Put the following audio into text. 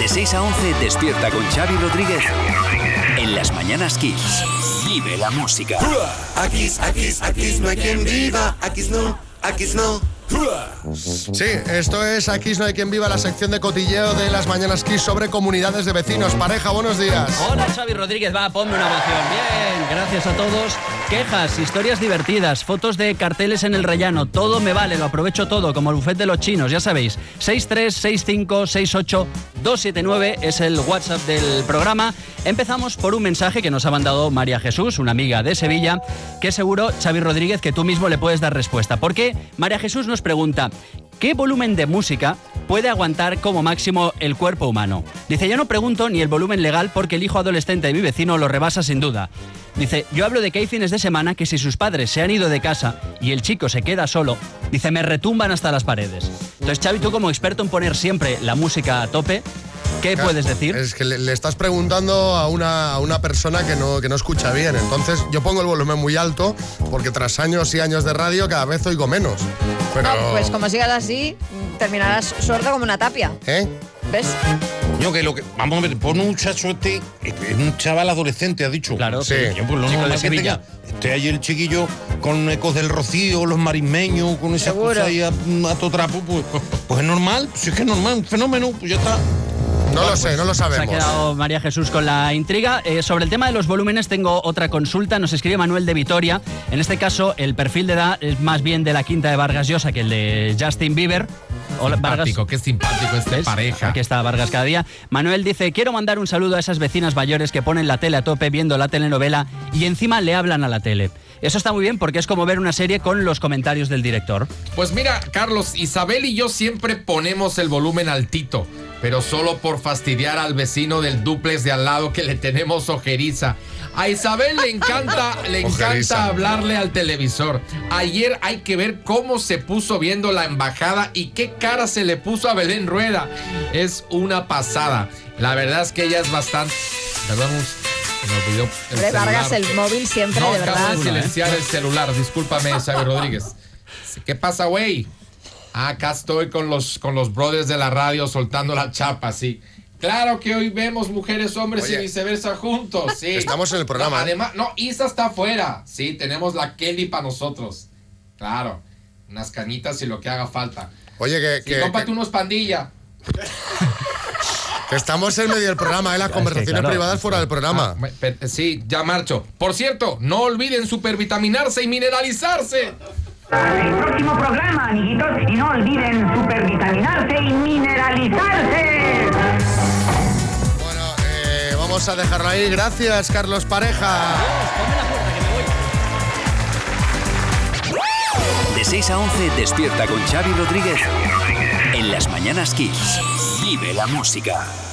De 6 a 11 despierta con Xavi Rodríguez en Las Mañanas Kiss. Vive la música. Aquí no hay quien viva, aquí no. Sí, esto es Aquí no hay quien viva, la sección de cotilleo de Las Mañanas Kiss sobre comunidades de vecinos. Pareja, buenos días. Hola, Xavi Rodríguez, ponme una ovación. Bien, gracias a todos. Quejas, historias divertidas, fotos de carteles en el rellano, todo me vale, lo aprovecho todo, como el buffet de los chinos, ya sabéis. 636568279 es el WhatsApp del programa. Empezamos por un mensaje que nos ha mandado María Jesús, una amiga de Sevilla, que seguro, Xavi Rodríguez, que tú mismo le puedes dar respuesta. Porque María Jesús nos pregunta: ¿qué volumen de música puede aguantar como máximo el cuerpo humano? Dice, yo no pregunto ni el volumen legal porque el hijo adolescente de mi vecino lo rebasa sin duda. Dice, yo hablo de que hay fines de semana que si sus padres se han ido de casa y el chico se queda solo, dice, me retumban hasta las paredes. Entonces, Xavi, tú como experto en poner siempre la música a tope, ¿qué puedes decir? Es que le estás preguntando a una persona que no escucha bien. Entonces yo pongo el volumen muy alto porque tras años y años de radio cada vez oigo menos. Pero... No, pues como sigas así, terminarás sordo como una tapia. ¿Ves? Vamos a ver, pon un muchacho es un chaval adolescente, ha dicho. Claro, sí. Yo, pues, lo Chico normal de que Sevilla. esté ahí el chiquillo con ecos del Rocío, los marismeños, con esas Seguro. cosas ahí a todo trapo, pues es normal, pues es que es normal, un fenómeno, pues ya está. No lo sé, no lo Se ha sabemos. quedado María Jesús con la intriga. Sobre el tema de los volúmenes tengo otra consulta. Nos escribe Manuel de Vitoria. En este caso, el perfil de edad es más bien de la quinta de Vargas Llosa que el de Justin Bieber. Hola, Simpático, qué simpático esta ¿ves? pareja. Aquí está Vargas cada día. Manuel dice, quiero mandar un saludo a esas vecinas mayores que ponen la tele a tope viendo la telenovela y encima le hablan a la tele. Eso está muy bien porque es como ver una serie con los comentarios del director. Pues mira, Carlos, Isabel y yo siempre ponemos el volumen altito, pero solo por fastidiar al vecino del dúplex de al lado que le tenemos ojeriza. A Isabel le encanta Ojeriza. hablarle al televisor. Ayer hay que ver cómo se puso viendo la embajada y qué cara se le puso a Belén Rueda. Es una pasada. La verdad es que ella es bastante... Perdón, se me olvidó el Hombre, Vargas, celular. el móvil siempre, No, de acabo verdad. de silenciar el celular. Discúlpame, Xavi Rodríguez. ¿Qué pasa, güey? Acá estoy con los brothers de la radio soltando la chapa, sí. Claro que hoy vemos mujeres, hombres Oye, y viceversa juntos, sí. estamos en el programa, No, además, no, Isa está afuera. Sí, tenemos la Kelly para nosotros. Claro, unas cañitas y lo que haga falta. Oye, Sí, cómprate unos pandilla. que estamos en medio del programa, las conversaciones claro. privadas fuera del programa. Sí, ya marcho. Por cierto, no olviden supervitaminarse y mineralizarse. El próximo programa, amiguitos, y no olviden supervitaminarse y mineralizarse. Bueno, vamos a dejarlo ahí. Gracias, Carlos Pareja. Ponme la puerta que me voy. De 6 a 11 despierta con Xavi Rodríguez en Las Mañanas Kiss. Vive la música.